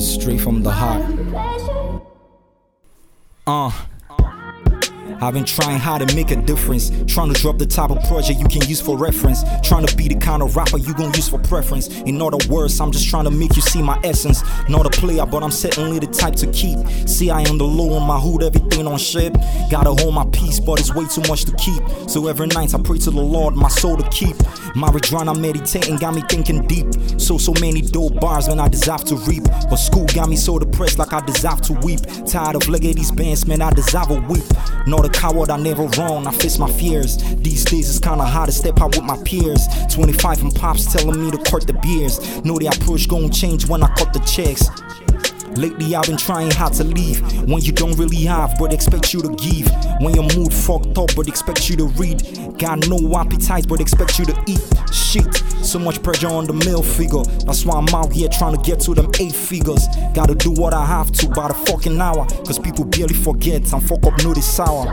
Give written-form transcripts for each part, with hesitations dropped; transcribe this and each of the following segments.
Straight from the heart. I've been trying hard to make a difference, trying to drop the type of project you can use for reference, trying to be the kind of rapper you gon' use for preference. In other words, I'm just trying to make you see my essence. Not a player, but I'm certainly the type to keep. See, I am the low on my hood, everything on ship. Gotta hold my peace, but it's way too much to keep. So every night I pray to the Lord, my soul to keep. Marijuana meditating got me thinking deep. So many dope bars when I deserve to reap. But school got me so depressed like I deserve to weep. Tired of looking at these bands, man, I deserve a weep. Not a coward, I never wrong, I face my fears. These days it's kinda hard to step out with my peers. 25 and pops telling me to cut the beers. Know that approach gon' change when I cut the checks. Lately I've been trying hard to leave. When you don't really have, but expect you to give. When your mood fucked up, but expect you to read. Got no appetite, but expect you to eat. Shit, so much pressure on the male figure. That's why I'm out here trying to get to them 8 figures. Gotta do what I have to by the fucking hour, cause people barely forget and fuck up know this sour.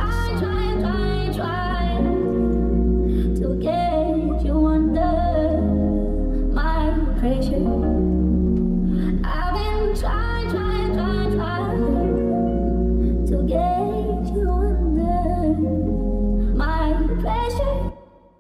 To get you under my pressure. I've been trying to get you under my pressure.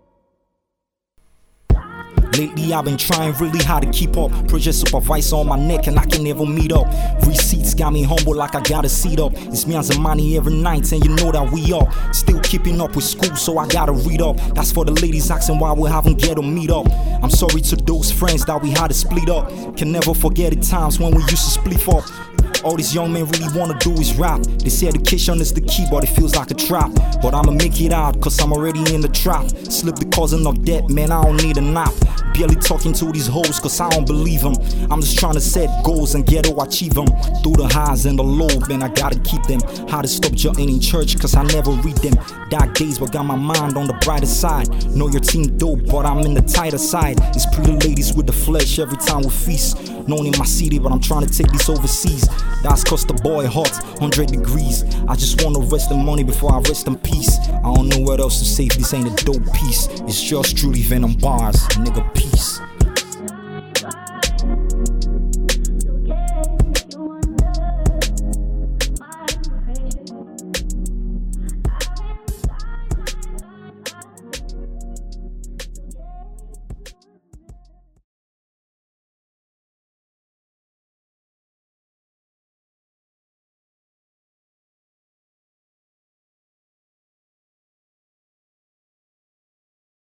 Lately I've been trying really hard to keep up. Project supervisor on my neck and I can never meet up. Receipts got me humble like I gotta seat up. It's me and Zamani every night and you know that we up. Still keeping up with school so I gotta read up. That's for the ladies asking why we haven't get to meet up. I'm sorry to those friends that we had to split up. Can never forget the times when we used to split up. All these young men really wanna do is rap. They say education is the key, but it feels like a trap. But I'ma make it out, cause I'm already in the trap. Slip because of no debt, man, I don't need a nap. Barely talking to these hoes, cause I don't believe them. I'm just trying to set goals and get to achieve them. Through the highs and the lows, man, I gotta keep them. How to stop jutting in church, cause I never read them. Dark days, but got my mind on the brighter side. Know your team dope, but I'm in the tighter side. It's pretty ladies with the flesh every time we feast. Known in my city, but I'm trying to take this overseas. That's cause the boy hot, 100 degrees. I just wanna rest in money before I rest in peace. I don't know what else to say if this ain't a dope piece. It's just truly Venom bars, nigga, peace.